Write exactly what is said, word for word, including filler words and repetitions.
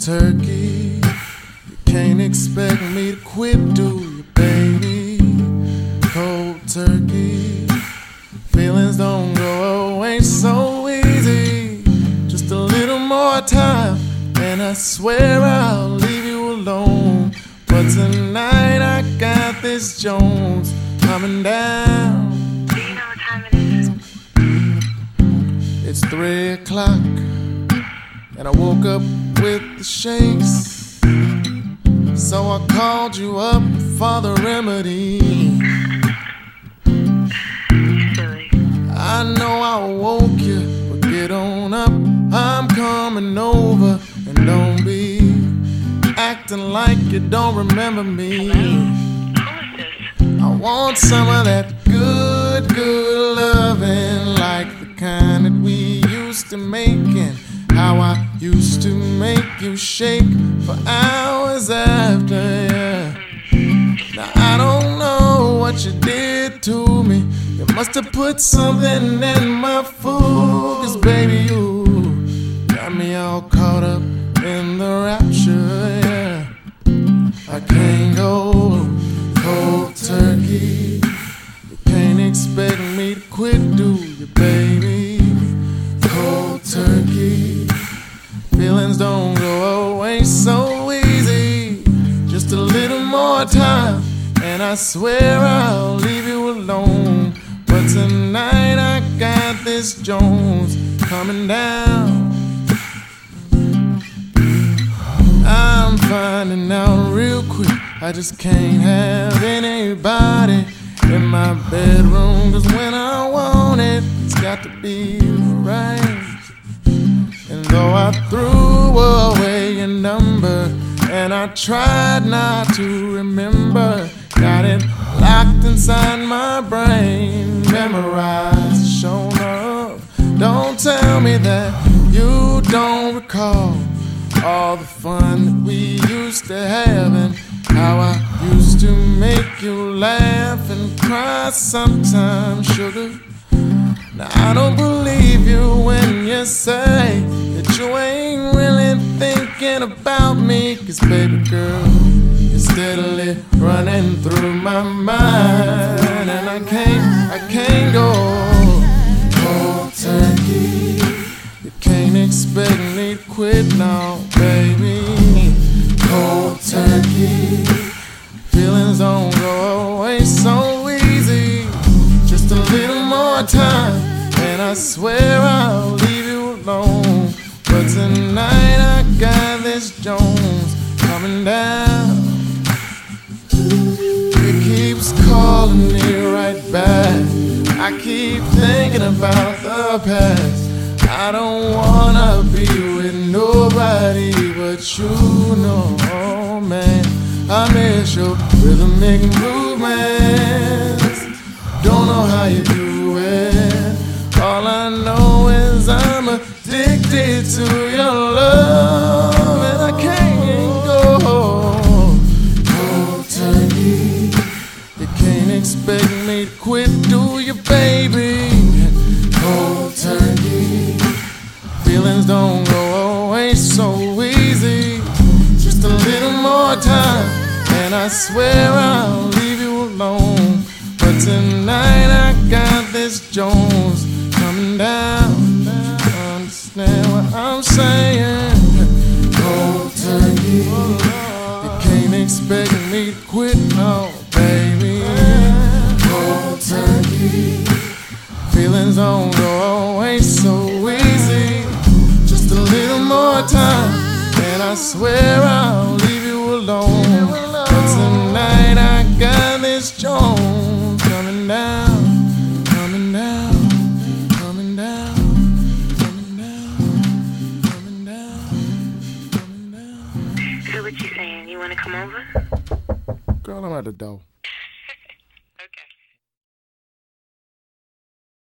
turkey. You can't expect me to quit, do you, baby? Cold turkey. Feelings don't go away so easy. Just a little more time, and I swear I'll leave you alone. But tonight I got this Jones coming down. Do you know what time it is? It's three o'clock, and I woke up with the shakes. So I called you up for the remedy. Silly. I know I woke you, but get on up. I'm coming over, and don't be acting like you don't remember me. Who is this? I want some of that good, good loving, like the kind that we used to make, and how I used to make you shake for hours after, yeah. Now I don't know what you did to me. You must have put something in my food, 'cause baby you got me all caught up in the rapture, yeah. I can't go cold turkey. You can't expect me to quit, do you, baby? Cold turkey. Feelings don't go away so easy. Just a little more time, and I swear I'll leave you alone. But tonight I got this Jones coming down. I'm finding out real quick I just can't have anybody in my bedroom, 'cause when I want it, it's got to be right. And though I threw away your number, and I tried not to remember, got it locked inside my brain, memorized, shown up. Don't tell me that you don't recall all the fun that we used to have, and how I used to make you laugh and cry sometimes, sugar. Now I don't believe you when you say that you ain't really thinking about me, 'cause baby girl, you're steadily running through my mind, and I can't, I can't go cold turkey. You can't expect me to quit now, baby. Cold turkey. Feelings don't go away so easy. Just a little more time, and I swear I'll leave you alone. But tonight I got this Jones coming down. It keeps calling me right back. I keep thinking about the past. I don't wanna be with nobody but you, no, man. I miss your rhythmic movements. Don't know how you do it. All I know is I'm addicted to your love, and I can't go cold turkey. You can't expect me to quit, do you, baby? Cold turkey. Feelings don't go away so easy. Just a little more time, and I swear I'll leave you alone. But tonight I got this Jones coming down. Understand what I'm saying? Cold turkey. You can't expect me to quit, no, baby. Cold turkey. Feelings don't go away so easy. Just a little more time, and I swear I'll leave you alone. But tonight I got this Jones coming down, coming down, coming down, coming down, coming down, coming down. So what you saying? You wanna come over? Girl, I'm at the door.